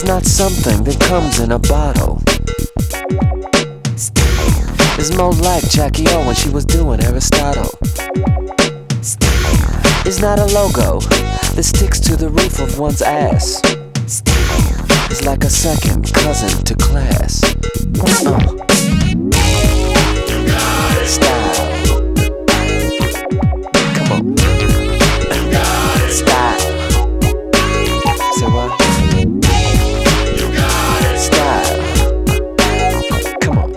not something that comes in a bottle. It's more like Jackie O when she was doing Aristotle. It's not a logo that sticks to the roof of one's ass. It's like a second cousin to class. Style. Come on. Style. Say what? Style. Come on.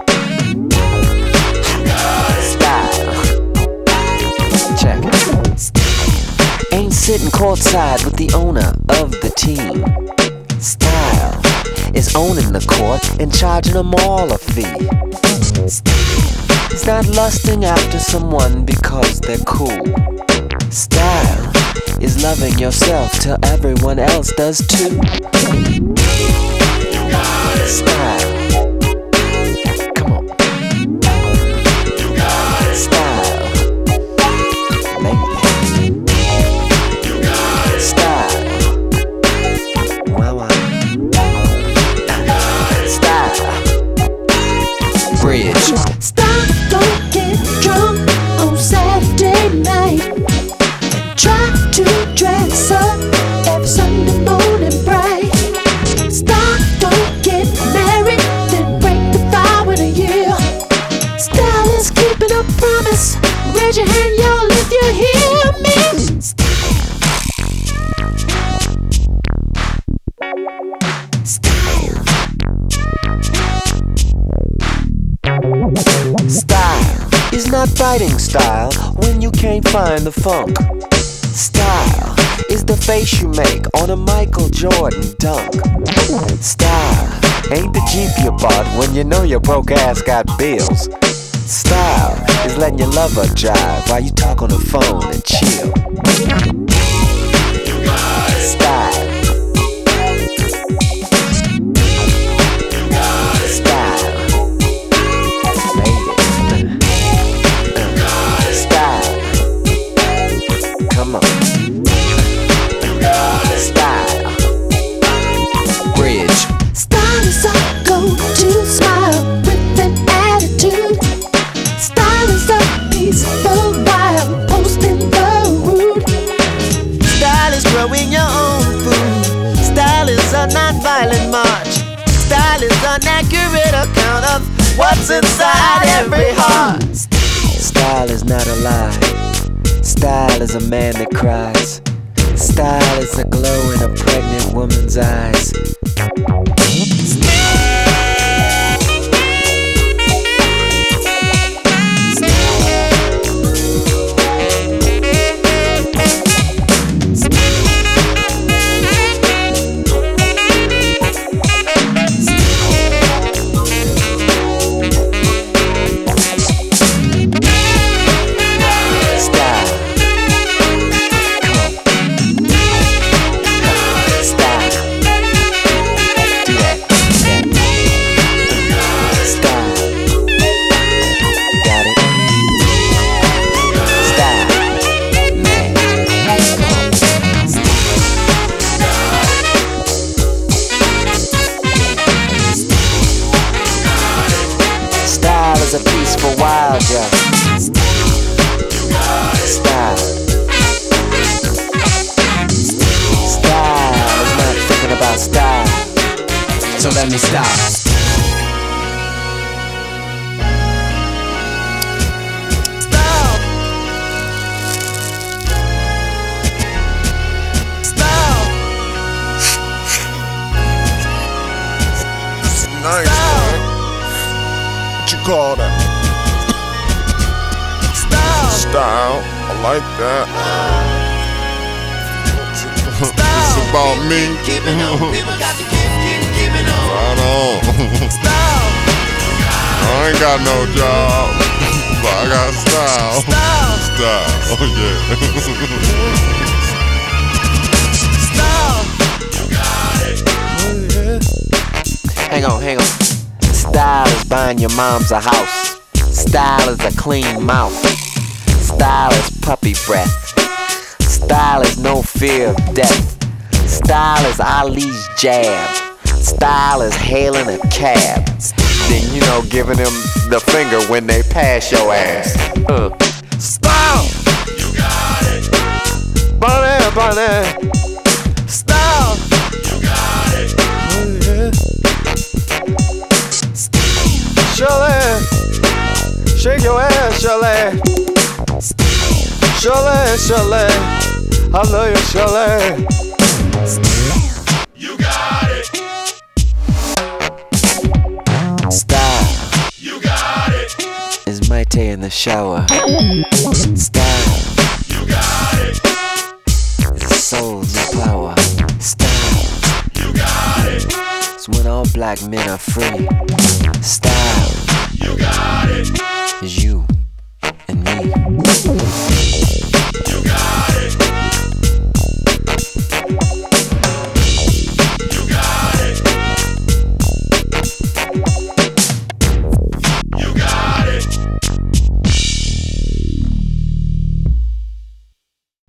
Style. Check. Ain't sitting courtside with the owner of the team. Style is owning the court and charging them all a fee. It's not lusting after someone because they're cool. Style is loving yourself till everyone else does too. Style. Come on. Style. Lady. Style. Wow. Style. Bridge. Stop, don't get drunk on Saturday night and try to dress up every Sunday morning bright. Stop, don't get married, then break the vow in a year. Style is keeping a promise. Raise your hand, y'all, if you hear me. Style is not fighting style when you can't find the funk. Style is the face you make on a Michael Jordan dunk. Style ain't the Jeep you bought when you know your broke ass got bills. Style is letting your lover drive while you talk on the phone and chill. Style. Come on. Style. Bridge. Style is a go-to smile with an attitude. Style is a peaceful vibe posting the rude. Style is growing your own food. Style is a non-violent march. Style is an accurate account of what's inside every heart. Style is not a lie. Style is a man that cries. Style is a glow in a pregnant woman's eyes. A peaceful wild, yeah. Style. Style is not thinking about style. So let me stop. Style. Style. Nice, man. What you call that? Style. I like that. It's about me. Right on. I ain't got no job, but I got style. Style. Oh yeah. Hang on. Style is buying your mom's a house. Style is a clean mouth. Style is puppy breath. Style is no fear of death. Style is Ali's jab. Style is hailing a cab, then you know giving them the finger when they pass your ass. Style, You got it. bunny, bunny. Style, You got it. Shirley, shake your ass, Shirley. Shirley, Shirley, I love you, Shirley. You got it. Style You got it. is Maite in the shower. Style You got it. is soul, no power. Style You got it. is when all black men are free. Style